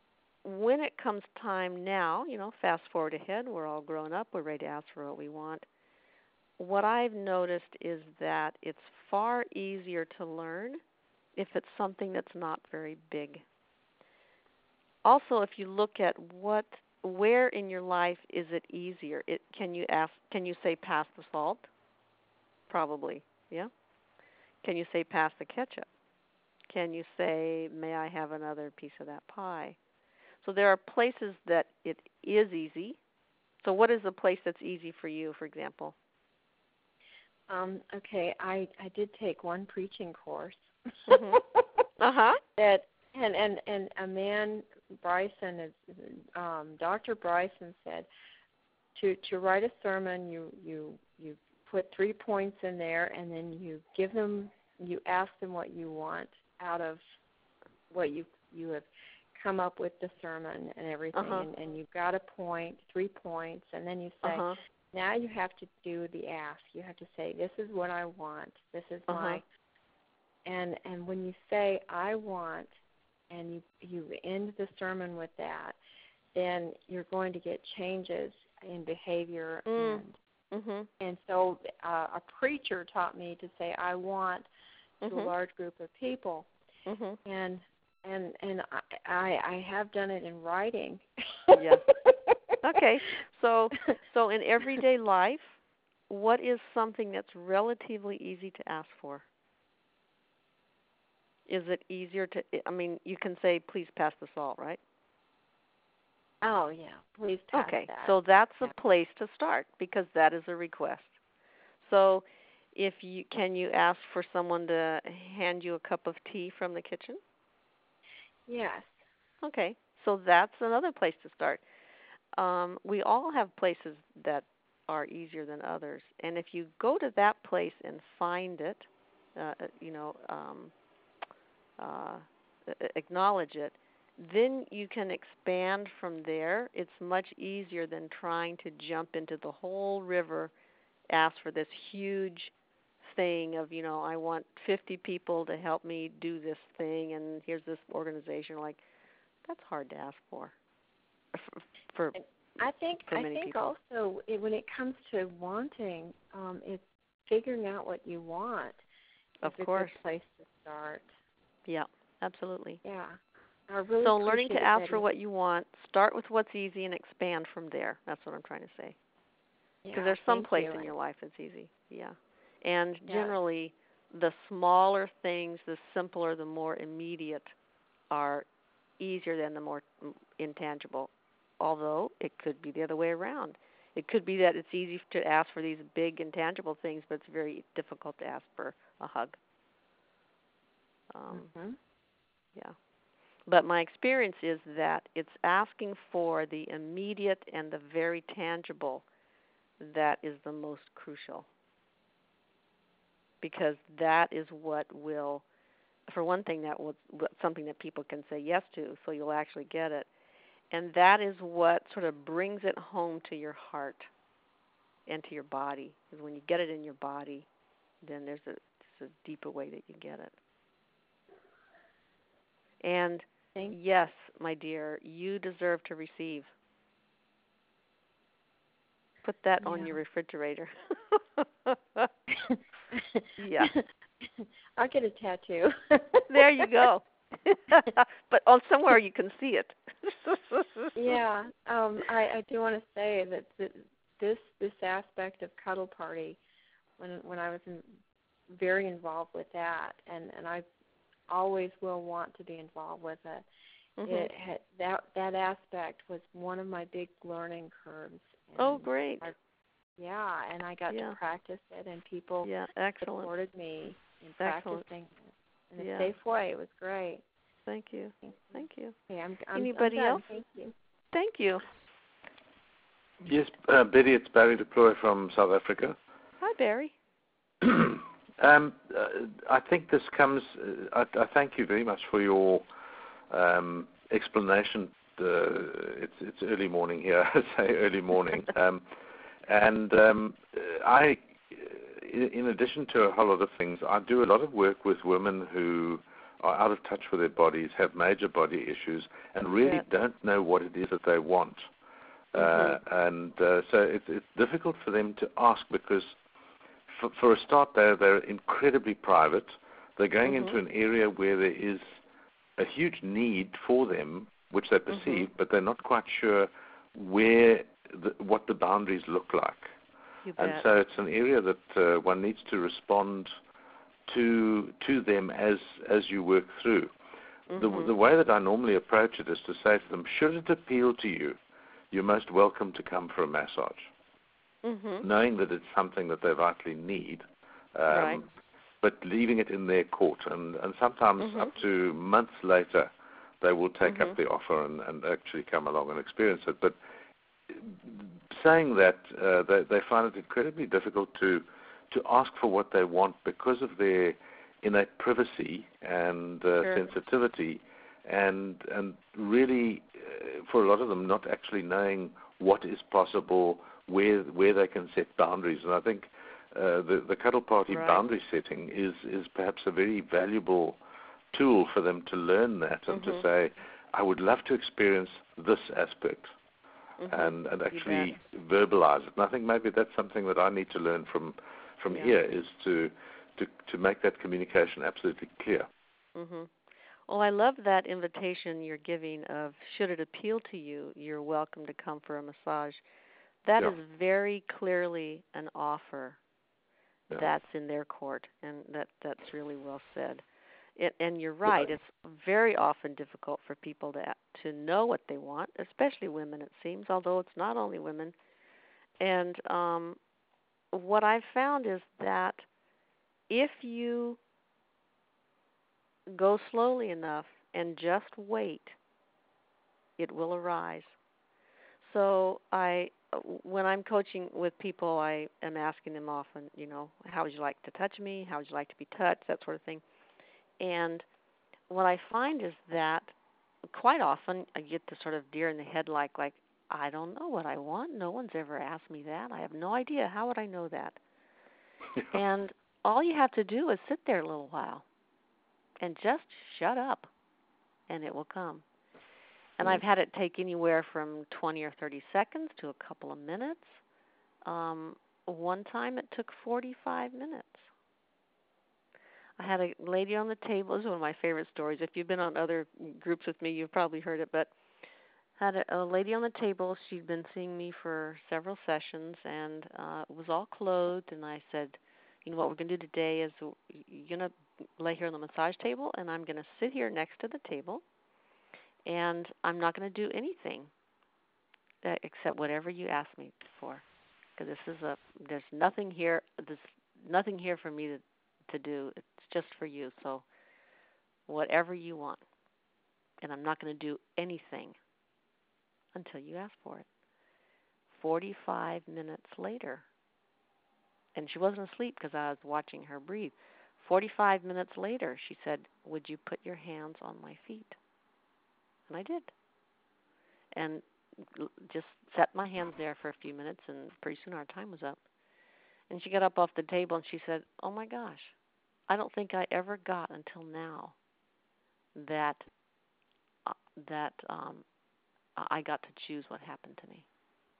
when it comes time now, you know, fast forward ahead, we're all grown up, we're ready to ask for what we want. What I've noticed is that it's far easier to learn if it's something that's not very big. Also, if you look at what, where in your life is it easier? It, can you ask? Can you say pass the salt? Probably, yeah. Can you say pass the ketchup? Can you say, may I have another piece of that pie? So there are places that it is easy. So what is a place that's easy for you, for example? Um, okay, I, I did take one preaching course. Mm-hmm. Uh-huh. That and, and, and a man, Bryson, is, um, Doctor Bryson said, to to write a sermon, you, you you put three points in there, and then you give them, you ask them what you want out of what you you have come up with the sermon and everything, uh-huh. and, and you've got a point, three points, and then you say, uh-huh. now you have to do the ask. You have to say, this is what I want. This is uh-huh. my, and and when you say I want, and you you end the sermon with that, then you're going to get changes in behavior. Mm. And mm-hmm. and so uh, a preacher taught me to say I want to mm-hmm. a large group of people. Mm-hmm. And and and I I have done it in writing. Yes. Okay. So so in everyday life, what is something that's relatively easy to ask for? Is it easier to, I mean, you can say, please pass the salt, right? Oh, yeah. Please pass okay. that. So that's yeah. a place to start because that is a request. So if you can you ask for someone to hand you a cup of tea from the kitchen? Yes. Okay. So that's another place to start. Um, we all have places that are easier than others. And if you go to that place and find it, uh, you know, um, uh, acknowledge it, then you can expand from there. It's much easier than trying to jump into the whole river, ask for this huge thing of, you know, I want fifty people to help me do this thing, and here's this organization. Like, that's hard to ask for. For, for I think for I many think people. also it, when it comes to wanting, um, it's figuring out what you want. Of is course. a good place to start. Yeah, absolutely. Yeah. I really so learning to ask Betty. for what you want, start with what's easy and expand from there. That's what I'm trying to say. Because yeah, there's some thank place you. in your life that's easy. Yeah. And yeah. generally, the smaller things, the simpler, the more immediate are easier than the more intangible. Although it could be the other way around. It could be that it's easy to ask for these big intangible things, but it's very difficult to ask for a hug. Um, mm-hmm. Yeah. But my experience is that it's asking for the immediate and the very tangible that is the most crucial. Because that is what will, for one thing, that will something that people can say yes to, so you'll actually get it. And that is what sort of brings it home to your heart and to your body. Because when you get it in your body, then there's a, there's a deeper way that you get it. And yes, my dear, you deserve to receive. Put that yeah. on your refrigerator. Yeah. I'll get a tattoo. There you go. But on somewhere you can see it. yeah. Um, I, I do want to say that th- this this aspect of Cuddle Party, when when I was in, very involved with that, and, and I always will want to be involved with it. Mm-hmm. It had, that that aspect was one of my big learning curves. And oh, great! I, yeah, and I got yeah. to practice it, and people yeah, excellent. supported me in excellent. practicing it in yeah. a safe way. It was great. Thank you. Thank you. Thank you. Okay, I'm, I'm, Anybody I'm done. else? Thank you. Thank you. Yes, uh, Betty, it's Barry Deploy from South Africa. Hi, Barry. um, uh, I think this comes, uh, I, I thank you very much for your um, explanation. Uh, it's, it's early morning here, I say early morning. um, and um, I, in addition to a whole lot of things, I do a lot of work with women who are out of touch with their bodies, have major body issues, and really yeah. don't know what it is that they want. Mm-hmm. Uh, and uh, so it's, it's difficult for them to ask because, for, for a start, they're, they're incredibly private. They're going mm-hmm. into an area where there is a huge need for them, which they perceive, mm-hmm. but they're not quite sure where the, what the boundaries look like. You bet. And so it's an area that uh, one needs to respond to to them as as you work through. Mm-hmm. The, the way that I normally approach it is to say to them, should it appeal to you, you're most welcome to come for a massage, mm-hmm. knowing that it's something that they vitally need, um, right. but leaving it in their court. And, and sometimes mm-hmm. up to months later, they will take mm-hmm. up the offer and, and actually come along and experience it. But saying that, uh, they, they find it incredibly difficult to to ask for what they want because of their innate privacy and uh, sure. sensitivity, and and really, uh, for a lot of them, not actually knowing what is possible, where where they can set boundaries. And I think uh, the the cuddle party right. boundary setting is is perhaps a very valuable tool for them to learn that and mm-hmm. to say, I would love to experience this aspect. Mm-hmm. And, and actually verbalize it. And I think maybe that's something that I need to learn from from yeah. here is to, to to make that communication absolutely clear. Mm-hmm. Well, I love that invitation you're giving of, should it appeal to you, you're welcome to come for a massage. That Yeah. is very clearly an offer Yeah. that's in their court, and that that's really well said. It, and you're right, it's very often difficult for people to to know what they want, especially women, it seems, although it's not only women. And um, what I've found is that if you go slowly enough and just wait, it will arise. So I, when I'm coaching with people, I am asking them often, you know, how would you like to touch me? How would you like to be touched? That sort of thing. And what I find is that quite often I get the sort of deer in the headlight, like, I don't know what I want. No one's ever asked me that. I have no idea. How would I know that? And all you have to do is sit there a little while and just shut up, and it will come. And I've had it take anywhere from twenty or thirty seconds to a couple of minutes. Um, one time it took forty-five minutes. I had a lady on the table. This is one of my favorite stories. If you've been on other groups with me, you've probably heard it. But had a, a lady on the table. She'd been seeing me for several sessions, and uh, it was all clothed. And I said, you know, what we're going to do today is you're going to lay here on the massage table, and I'm going to sit here next to the table, and I'm not going to do anything uh, except whatever you ask me for. Because this is a, there's nothing here, there's nothing here for me to, to do. It's just for you. So whatever you want. And I'm not going to do anything until you ask for it. forty-five minutes later, and she wasn't asleep because I was watching her breathe. forty-five minutes later, she said, would you put your hands on my feet? And I did. And just set my hands there for a few minutes, and pretty soon our time was up. And she got up off the table, and she said, oh, my gosh, I don't think I ever got until now that uh, that um, I got to choose what happened to me.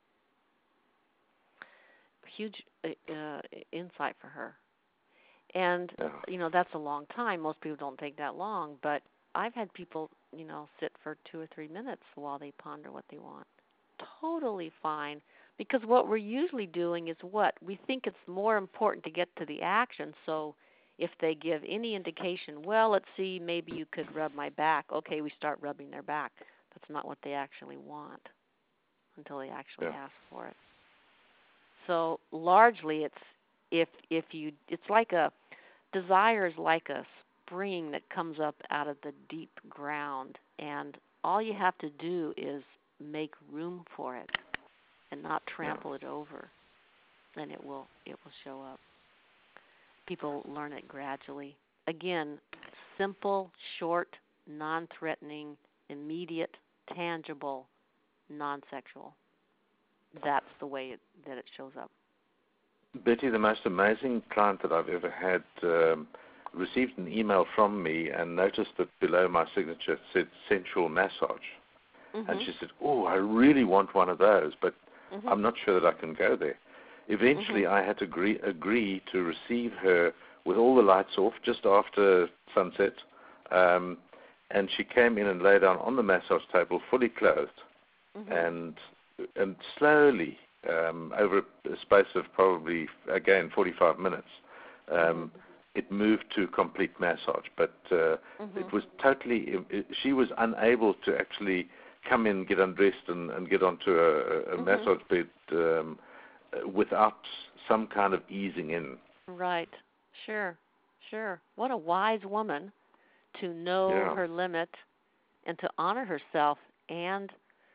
Huge uh, insight for her. And, Yeah. you know, that's a long time. Most people don't take that long, but I've had people, you know, sit for two or three minutes while they ponder what they want. Totally fine, because what we're usually doing is what? We think it's more important to get to the action, so if they give any indication, well, let's see, maybe you could rub my back. Okay, we start rubbing their back. That's not what they actually want until they actually Yeah. ask for it. So largely it's if if you it's like a desire is like a spring that comes up out of the deep ground, and all you have to do is make room for it and not trample yeah. it over, then it will it will show up. People learn it gradually. Again, simple, short, non-threatening, immediate, tangible, non-sexual. That's the way it, that it shows up. Betty, the most amazing client that I've ever had, um, received an email from me and noticed that below my signature it said sensual massage. Mm-hmm. And she said, oh, I really want one of those, but mm-hmm. I'm not sure that I can go there. Eventually, mm-hmm. I had to agree, agree to receive her with all the lights off just after sunset. Um, and she came in and lay down on the massage table, fully clothed. Mm-hmm. And and slowly, um, over a space of probably, again, forty-five minutes, um, mm-hmm. it moved to complete massage. But uh, mm-hmm. it was totally, it, she was unable to actually come in, get undressed, and, and get onto a, a mm-hmm. massage bed um, without some kind of easing in. Right. Sure. Sure. What a wise woman to know Yeah. her limit and to honor herself and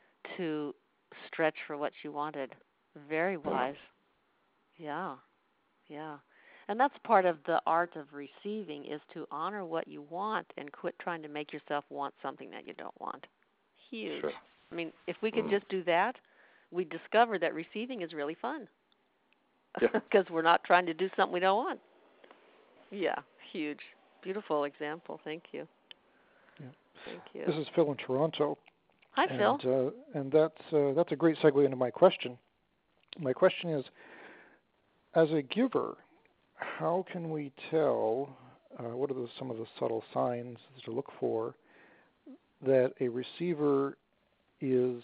to stretch for what she wanted. Very wise. Yeah. Yeah. And that's part of the art of receiving, is to honor what you want and quit trying to make yourself want something that you don't want. Huge. Sure. I mean, if we could Mm. just do that, we'd discover that receiving is really fun. Yeah. Because we're not trying to do something we don't want. Yeah. Huge. Beautiful example. Thank you. Yeah. Thank you. This is Phil in Toronto. Hi, and, Phil. Uh, and that's uh, that's a great segue into my question. My question is, as a giver, how can we tell, uh, what are the, some of the subtle signs to look for that a receiver is,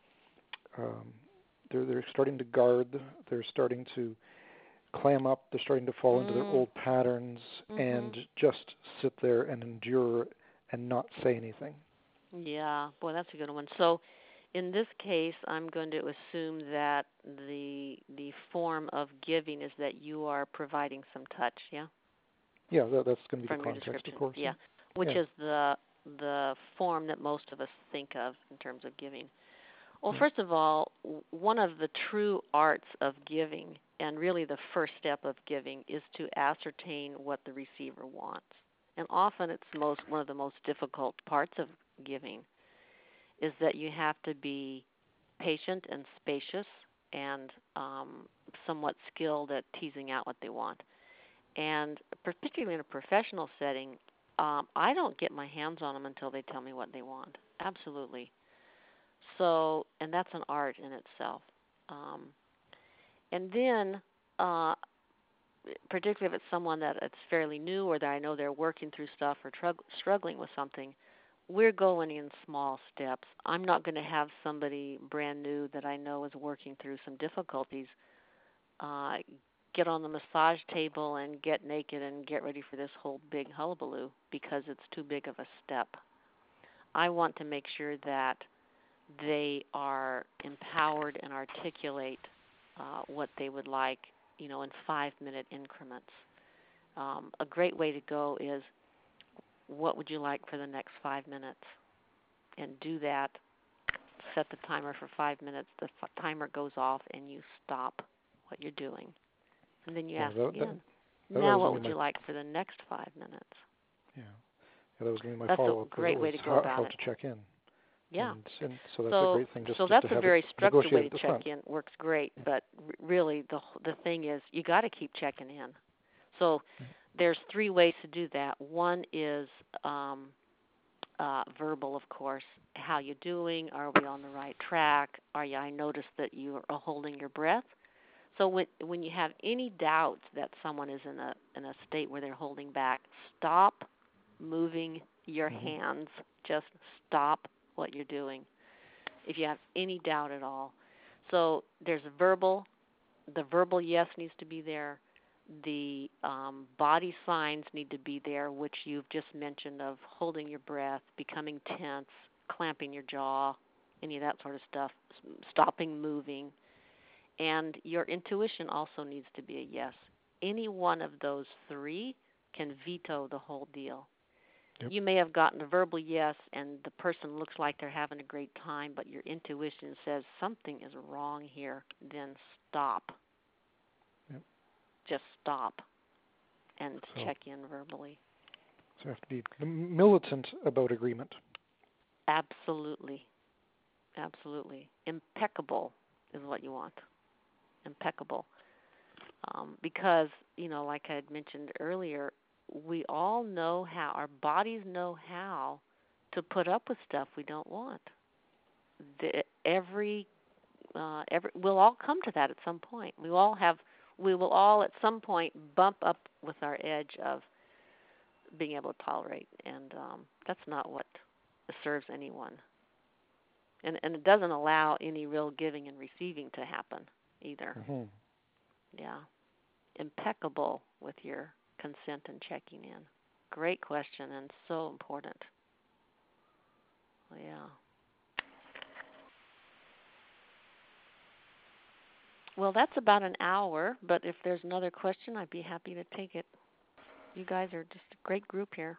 um, they're, they're starting to guard, they're starting to clam up, they're starting to fall mm. into their old patterns mm-hmm. and just sit there and endure and not say anything? Yeah, boy, that's a good one. So in this case, I'm going to assume that the the form of giving is that you are providing some touch, yeah? Yeah, that, that's going to be From the your context, description. of course. Yeah, which yeah. is the the form that most of us think of in terms of giving. Well, yeah. first of all, one of the true arts of giving, and really the first step of giving, is to ascertain what the receiver wants. And often it's most one of the most difficult parts of giving, is that you have to be patient and spacious and um, somewhat skilled at teasing out what they want. And particularly in a professional setting, um, I don't get my hands on them until they tell me what they want. Absolutely. So, and that's an art in itself. Um, and then, uh, particularly if it's someone that it's fairly new or that I know they're working through stuff or trug- struggling with something, we're going in small steps. I'm not going to have somebody brand new that I know is working through some difficulties uh, get on the massage table and get naked and get ready for this whole big hullabaloo because it's too big of a step. I want to make sure that they are empowered and articulate uh, what they would like, you know, in five-minute increments. Um, a great way to go is, what would you like for the next five minutes? And do that. Set the timer for five minutes. The f- timer goes off, and you stop what you're doing. And then you yeah, ask that, again, that, that now what would my, you like for the next five minutes? Yeah, yeah that was going to be my That's follow-up. a great way to go how, about how it. to check in. Yeah. And, and so that's so, a great thing. Just, so just that's to a have very it structured way to check front. in. Works great, but r- really the the thing is you got to keep checking in. So right. There's three ways to do that. One is um, uh, verbal, of course. How you doing? Are we on the right track? Are you? I noticed that you are holding your breath. So when when you have any doubt that someone is in a in a state where they're holding back, stop moving your mm-hmm. hands. Just stop what you're doing if you have any doubt at all. So there's a verbal, the verbal yes needs to be there. The um, body signs need to be there, which you've just mentioned, of holding your breath, becoming tense, clamping your jaw, any of that sort of stuff, stopping moving. And your intuition also needs to be a yes. Any one of those three can veto the whole deal. Yep. You may have gotten a verbal yes, and the person looks like they're having a great time, but your intuition says something is wrong here. Then stop. Yep. Just stop and so, check in verbally. So you have to be militant about agreement. Absolutely. Absolutely. Impeccable is what you want. Impeccable. Um, because, you know, like I had mentioned earlier, we all know how, our bodies know how to put up with stuff we don't want. The, every, uh, every, we'll all come to that at some point. We all have, we will all at some point bump up with our edge of being able to tolerate, and um, that's not what serves anyone. And and it doesn't allow any real giving and receiving to happen either. Mm-hmm. Yeah. Impeccable with your consent and checking in. Great question and so important. Yeah. Well, that's about an hour, but if there's another question, I'd be happy to take it. You guys are just a great group here.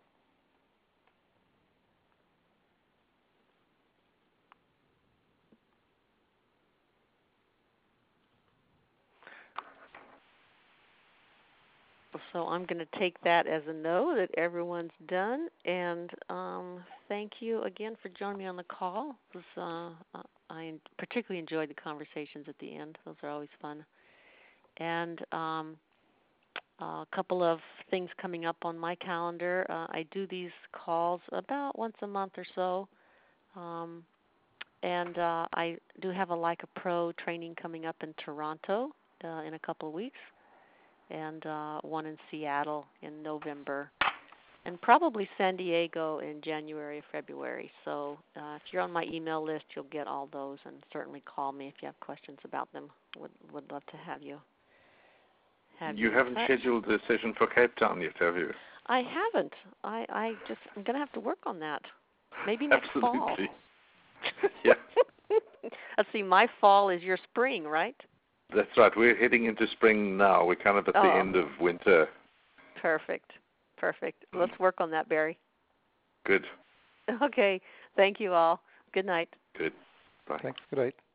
So I'm going to take that as a no, that everyone's done. And um, thank you again for joining me on the call. It was, uh, I particularly enjoyed the conversations at the end. Those are always fun. And um, a couple of things coming up on my calendar. Uh, I do these calls about once a month or so. Um, and uh, I do have a Like a Pro training coming up in Toronto uh, in a couple of weeks, and uh, one in Seattle in November, and probably San Diego in January or February. So uh, if you're on my email list, you'll get all those, and certainly call me if you have questions about them. Would would love to have you. Have you you haven't touch. scheduled a session for Cape Town yet, have you? I haven't. I, I just I'm gonna have to work on that. Maybe next Absolutely. fall. Yeah. Let's see. My fall is your spring, right? That's right. We're heading into spring now. We're kind of at Oh. the end of winter. Perfect. Perfect. Let's work on that, Barry. Good. Okay. Thank you all. Good night. Good. Bye. Thanks. Good night.